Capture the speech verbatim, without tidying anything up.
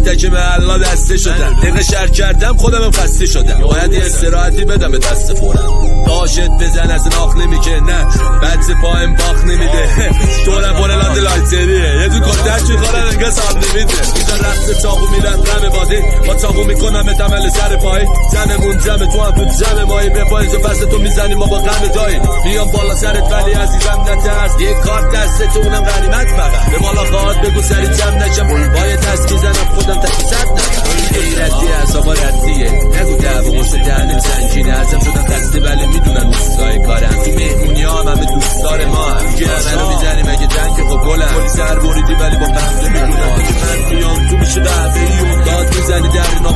تک تک محلا دسته شدن، دقیقه شر کردم خودم خسته شدم، باید یه استراحتی بدم به دست فورم. داشت بزن از ناخ نمیکنه، بچه پایم باخ نمیده، دورم بولاد لایتریه، یه دو کترچ میخورن انگه ساب نمیده. میزن رقص چاقو میرن غم بادی، با چاقو میکنم اتمل سر پای، زممون جمع تو هم تو جمع مایی، به پاییز و فصل تو میزنیم ما با غم دایی. میام بالا سرت ولی عزیزم نترس، یه کارت دسته تو اونم غنیمت فقط، به مالا خواهد بگو سری جمع نشم، باید دست میزنم خودم تکی صد نشم. ردی اصابا ردیه، نگو دعوا واسه دهنم زنجینه، ازم شدن خسته ولی میدونن دوستای کارم، تو مهمونی ها هم همه دوستدار ما هم، میگه منو میزنیم اگه جنگ خب گلم، کلی سر بریدی ولی با پنده میدونم که من میام تو میشه قهوه‌ای و داد میزنی در